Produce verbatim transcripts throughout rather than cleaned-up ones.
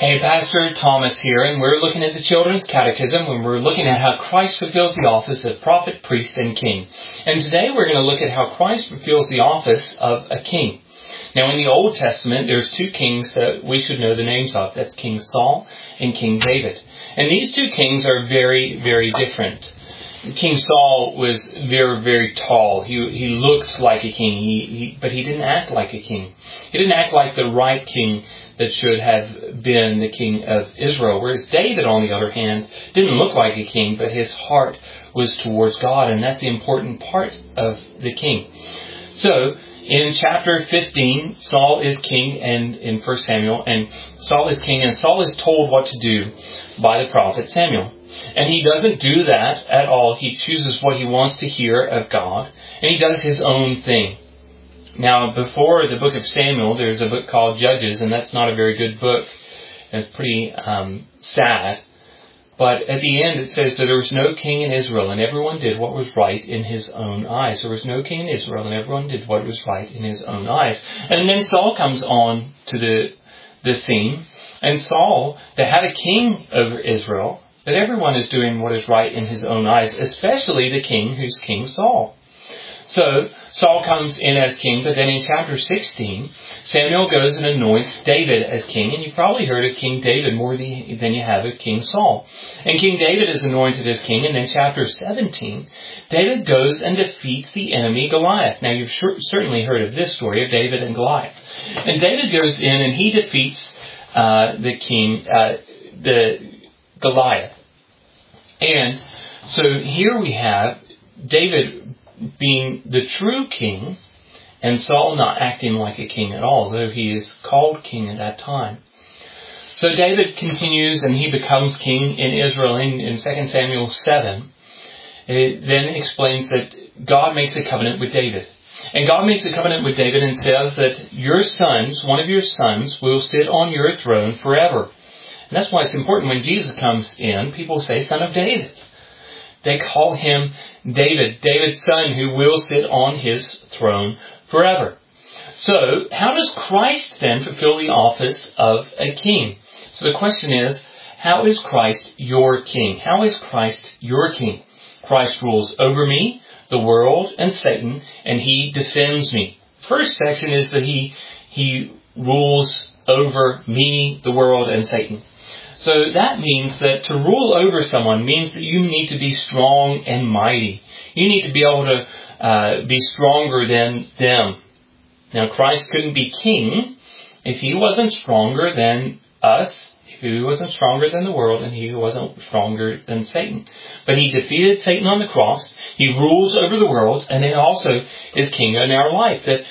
Hey, Pastor Thomas here, and we're looking at the Children's Catechism, and we're looking at how Christ fulfills the office of prophet, priest, and king. And today we're going to look at how Christ fulfills the office of a king. Now, in the Old Testament, there's two kings that we should know the names of. That's King Saul and King David. And these two kings are very, very different. King Saul was very, very tall. He he looked like a king, he, he, but he didn't act like a king. He didn't act like the right king that should have been the king of Israel. Whereas David, on the other hand, didn't look like a king, but his heart was towards God, and that's the important part of the king. So, in chapter fifteen, Saul is king, and in First Samuel, and Saul is king, and Saul is told what to do by the prophet Samuel. And he doesn't do that at all. He chooses what he wants to hear of God, and he does his own thing. Now, before the book of Samuel, there's a book called Judges, and that's not a very good book. It's pretty um, sad. But at the end, it says that there was no king in Israel, and everyone did what was right in his own eyes. There was no king in Israel, and everyone did what was right in his own eyes. And then Saul comes on to the, the scene, and Saul, to have a king over Israel, that everyone is doing what is right in his own eyes, especially the king who's King Saul. So, Saul comes in as king, but then in chapter sixteen, Samuel goes and anoints David as king, and you've probably heard of King David more than you have of King Saul. And King David is anointed as king, and then chapter seventeen, David goes and defeats the enemy Goliath. Now, you've sure, certainly heard of this story of David and Goliath. And David goes in and he defeats uh, the king, uh, the Goliath. And so here we have David being the true king, and Saul not acting like a king at all, though he is called king at that time. So David continues and he becomes king in Israel in, in Second Samuel seven. It then explains that God makes a covenant with David. And God makes a covenant with David and says that your sons, one of your sons, will sit on your throne forever. And that's why it's important when Jesus comes in, people say, Son of David. They call him David, David's son, who will sit on his throne forever. So, how does Christ then fulfill the office of a king? So the question is, how is Christ your king? How is Christ your king? Christ rules over me, the world, and Satan, and he defends me. First section is that he, he rules over me, the world, and Satan. So that means that to rule over someone means that you need to be strong and mighty. You need to be able to uh, be stronger than them. Now, Christ couldn't be king if he wasn't stronger than us, if he wasn't stronger than the world, and he wasn't stronger than Satan. But he defeated Satan on the cross. He rules over the world, and then also is king in our life. That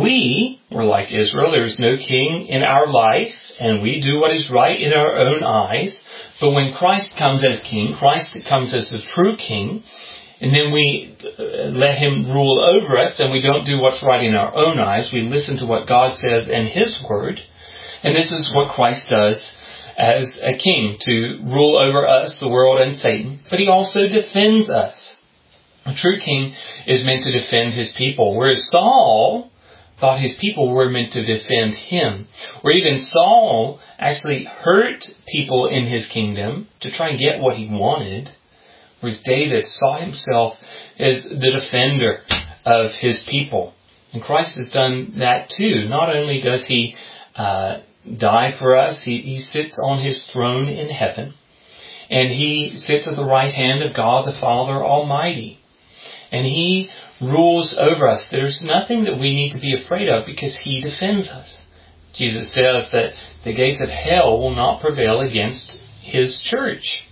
we were like Israel. There is no king in our life, and we do what is right in our own eyes. But when Christ comes as king, Christ comes as the true king, and then we let him rule over us, and we don't do what's right in our own eyes. We listen to what God says in his word. And this is what Christ does as a king, to rule over us, the world, and Satan. But he also defends us. A true king is meant to defend his people, whereas Saul thought his people were meant to defend him. Or even Saul actually hurt people in his kingdom to try and get what he wanted. Whereas David saw himself as the defender of his people. And Christ has done that too. Not only does he uh, die for us, he, he sits on his throne in heaven. And he sits at the right hand of God the Father Almighty. And he rules over us. There's nothing that we need to be afraid of because he defends us. Jesus says that the gates of hell will not prevail against his church.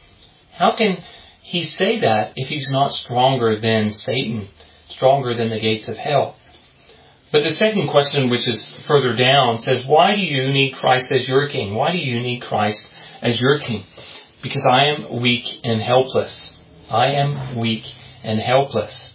How can he say that if he's not stronger than Satan, stronger than the gates of hell? But the second question, which is further down, says, why do you need Christ as your king? Why do you need Christ as your king? Because I am weak and helpless. I am weak and helpless.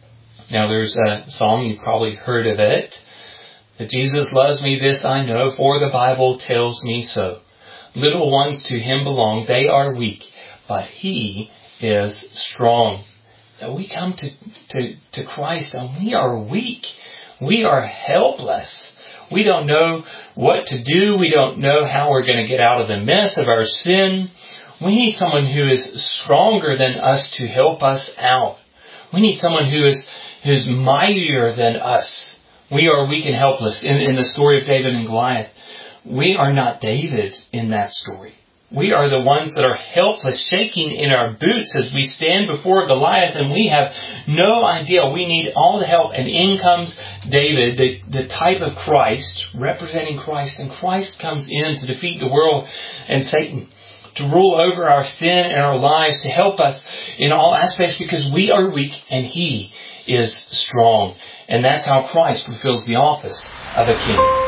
Now there's a song, you've probably heard of it. That Jesus loves me, this I know, for the Bible tells me so. Little ones to him belong, they are weak, but he is strong. That we come to, to, to Christ and we are weak. We are helpless. We don't know what to do. We don't know how we're going to get out of the mess of our sin. We need someone who is stronger than us to help us out. We need someone who is who's mightier than us. We are weak and helpless. In, in the story of David and Goliath, we are not David in that story. We are the ones that are helpless, shaking in our boots as we stand before Goliath, and we have no idea. We need all the help. And in comes David, the, the type of Christ, representing Christ. And Christ comes in to defeat the world and Satan, to rule over our sin and our lives, to help us in all aspects, because we are weak and He is strong. And that's how Christ fulfills the office of a king.